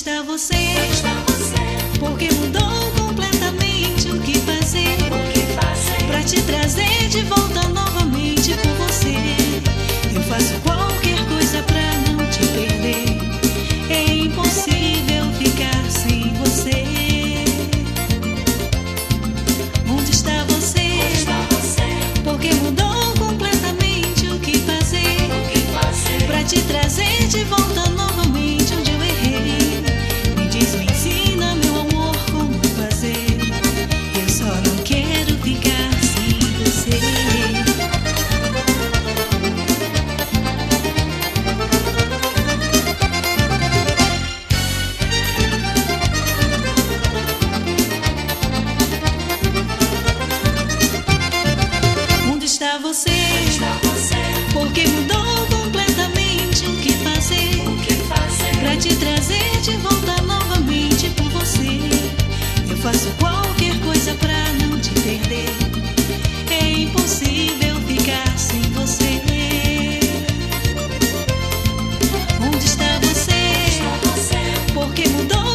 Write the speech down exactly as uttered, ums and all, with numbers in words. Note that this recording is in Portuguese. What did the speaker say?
está você? Porque mudou completamente o que fazer, pra te trazer de volta novamente por você. Eu faço qualquer coisa pra não te perder. É impossível ficar sem você. Onde está você? Porque mudou completamente o que fazer, pra te trazer de volta novamente onde eu errei. Me diz, me ensina, meu amor, como fazer. Eu só não quero ficar sem você. Onde está você? Porque mudou completamente o que fazer, pra te trazer de volta novamente por você. Eu faço qualquer coisa pra não te perder. É impossível ficar sem você. Onde está você? Porque mudou